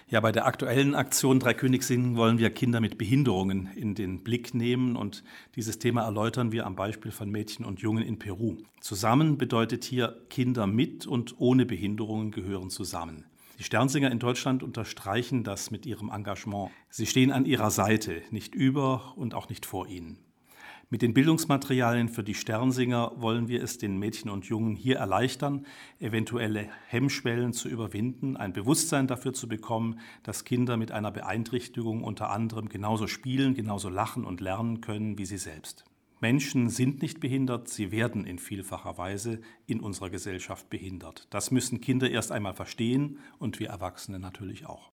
Ja, bei der aktuellen Aktion Drei König singen wollen wir Kinder mit Behinderungen in den Blick nehmen und dieses Thema erläutern wir am Beispiel von Mädchen und Jungen in Peru. Zusammen bedeutet hier, Kinder mit und ohne Behinderungen gehören zusammen. Die Sternsinger in Deutschland unterstreichen das mit ihrem Engagement. Sie stehen an ihrer Seite, nicht über und auch nicht vor ihnen. Mit den Bildungsmaterialien für die Sternsinger wollen wir es den Mädchen und Jungen hier erleichtern, eventuelle Hemmschwellen zu überwinden, ein Bewusstsein dafür zu bekommen, dass Kinder mit einer Beeinträchtigung unter anderem genauso spielen, genauso lachen und lernen können wie sie selbst. Menschen sind nicht behindert, sie werden in vielfacher Weise in unserer Gesellschaft behindert. Das müssen Kinder erst einmal verstehen und wir Erwachsene natürlich auch.